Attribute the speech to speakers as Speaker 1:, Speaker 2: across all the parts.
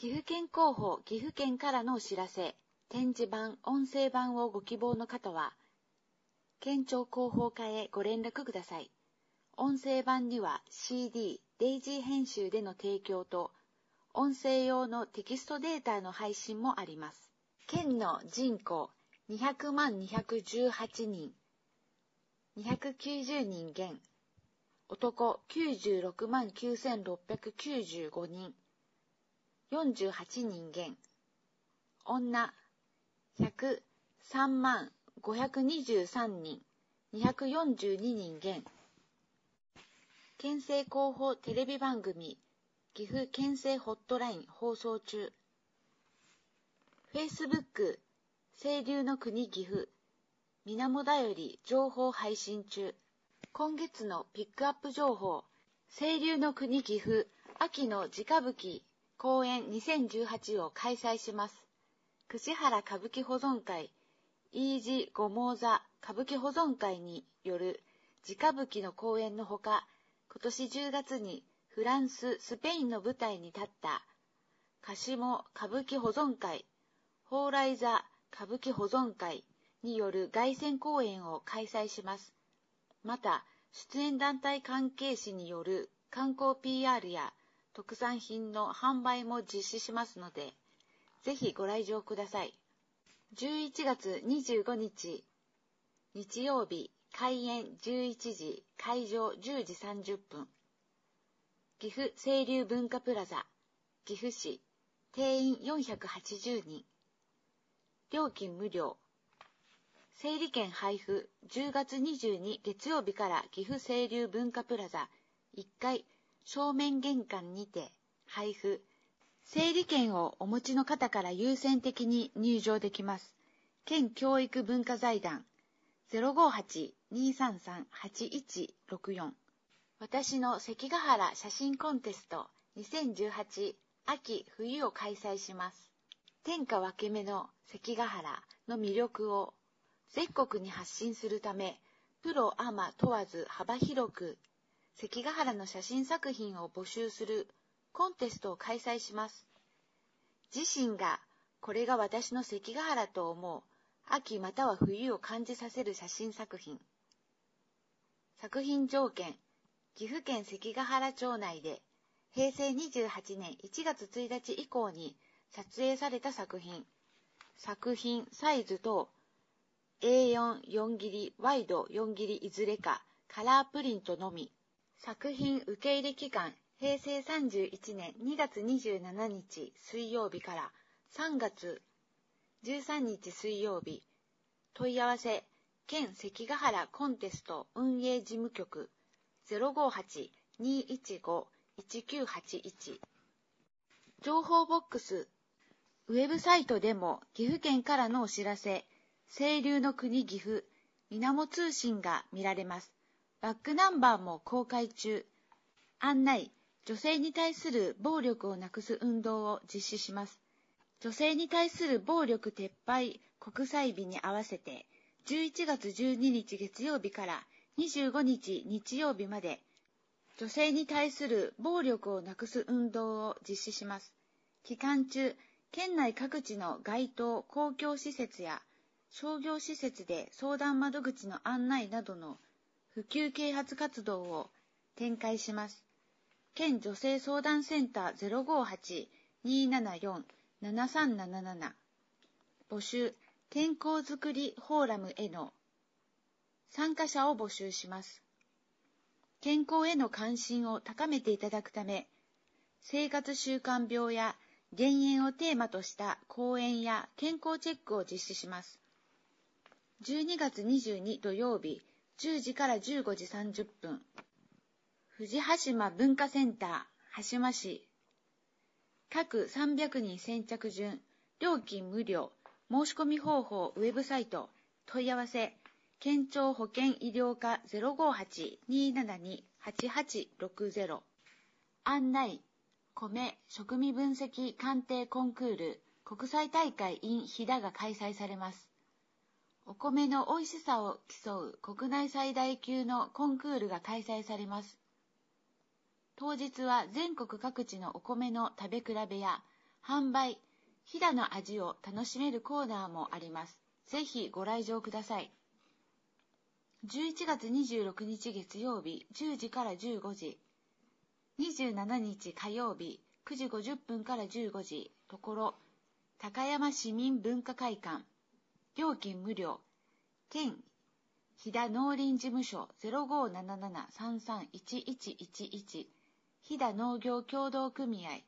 Speaker 1: 岐阜県広報岐阜県からのお知らせ、展示版、音声版をご希望の方は、県庁広報課へご連絡ください。音声版には CD、デイジー編集での提供と、音声用のテキストデータの配信もあります。県の人口200万218人、290人減。男96万9695人、48人減。女103万523人、242人減。県政広報テレビ番組、岐阜県政ホットライン放送中。Facebook、清流の国岐阜、水面だより情報配信中。今月のピックアップ情報、清流の国岐阜、秋の直吹公演2018を開催します。串原歌舞伎保存会、飯路五毛座歌舞伎保存会による直吹の公演のほか、今年10月にフランス、スペインの舞台に立った鹿下歌舞伎保存会、蓬莱座歌舞伎保存会による凱旋公演を開催します。また、出演団体関係士による観光 PR や特産品の販売も実施しますので、ぜひご来場ください。11月25日、日曜日、開演11時、会場10時30分。岐阜清流文化プラザ、岐阜市、定員480人。料金無料。整理券配布、10月22月曜日から岐阜清流文化プラザ1階正面玄関にて配布。整理券をお持ちの方から優先的に入場できます。県教育文化財団 058-233-8164。私の関ヶ原写真コンテスト2018秋冬を開催します。天下分け目の関ヶ原の魅力を全国に発信するため、プロアマ問わず幅広く関ヶ原の写真作品を募集するコンテストを開催します。自身がこれが私の関ヶ原と思う秋または冬を感じさせる写真作品。作品条件、岐阜県関ヶ原町内で平成28年1月1日以降に撮影された作品。作品サイズと A4、4切り、ワイド4切りいずれかカラープリントのみ。作品受け入れ期間、平成31年2月27日水曜日から3月13日水曜日。問い合わせ、県関ヶ原コンテスト運営事務局 058-215-1981。情報ボックス、ウェブサイトでも岐阜県からのお知らせ、清流の国岐阜、水面通信が見られます。バックナンバーも公開中。案内、女性に対する暴力をなくす運動を実施します。女性に対する暴力撤廃国際日に合わせて、11月12日月曜日から25日日曜日まで、女性に対する暴力をなくす運動を実施します。期間中、県内各地の街頭、公共施設や商業施設で相談窓口の案内などの普及啓発活動を展開します。県女性相談センター 058-274-7377。募集、健康づくりフォーラムへの参加者を募集します。健康への関心を高めていただくため、生活習慣病や減塩をテーマとした講演や健康チェックを実施します。12月22土曜日10時から15時30分。藤羽島文化センター、羽島市。各300人先着順、料金無料、申し込み方法ウェブサイト、問い合わせ、県庁保健医療課 058-272-8860。案内、米食味分析鑑定コンクール国際大会 in 飛騨が開催されます。お米の美味しさを競う国内最大級のコンクールが開催されます。当日は全国各地のお米の食べ比べや販売、飛騨の味を楽しめるコーナーもあります。ぜひご来場ください。11月26日月曜日10時から15時。27日火曜日9時50分から15時。ところ、高山市民文化会館。料金無料。県、飛騨農林事務所 0577-331111。飛騨農業協同組合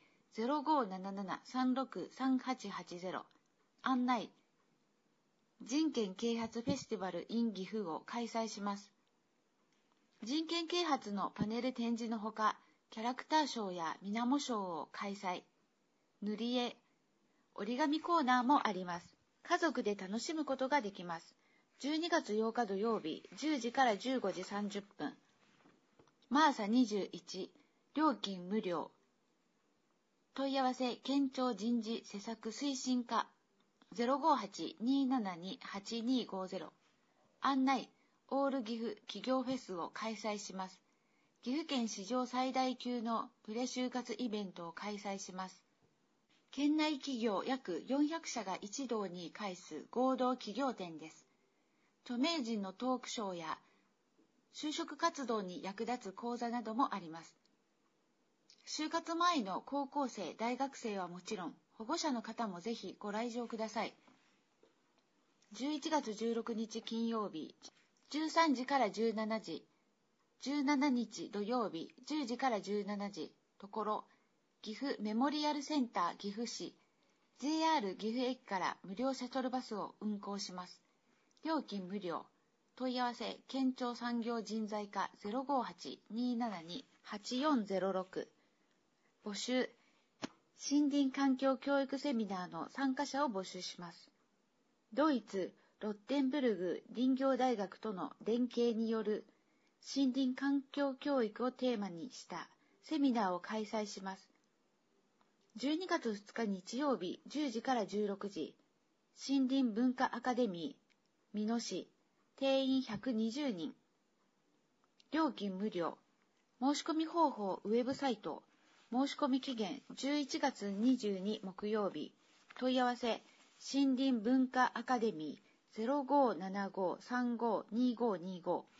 Speaker 1: 0577-363880。案内。人権啓発フェスティバル in 岐阜を開催します。人権啓発のパネル展示のほか、キャラクターショーやみなもショーを開催。塗り絵、折り紙コーナーもあります。家族で楽しむことができます。12月8日土曜日10時から15時30分。マーサ21、料金無料。問い合わせ、県庁人事施策推進課。058-272-8250。案内、オール岐阜企業フェスを開催します。岐阜県史上最大級のプレ就活イベントを開催します。県内企業約400社が一堂に会す合同企業展です。著名人のトークショーや就職活動に役立つ講座などもあります。就活前の高校生、大学生はもちろん、保護者の方もぜひご来場ください。11月16日金曜日、13時から17時、17日土曜日、10時から17時、ところ、岐阜メモリアルセンター岐阜市、JR 岐阜駅から無料シャトルバスを運行します。料金無料。問い合わせ、県庁産業人材課 058-272-8406。募集、森林環境教育セミナーの参加者を募集します。ドイツ、ロッテンブルグ林業大学との連携による森林環境教育をテーマにしたセミナーを開催します。12月2日日曜日10時から16時、森林文化アカデミー、美濃市、定員120人。料金無料。申し込み方法ウェブサイト。申し込み期限11月22木曜日。問い合わせ、森林文化アカデミー 0575-352525。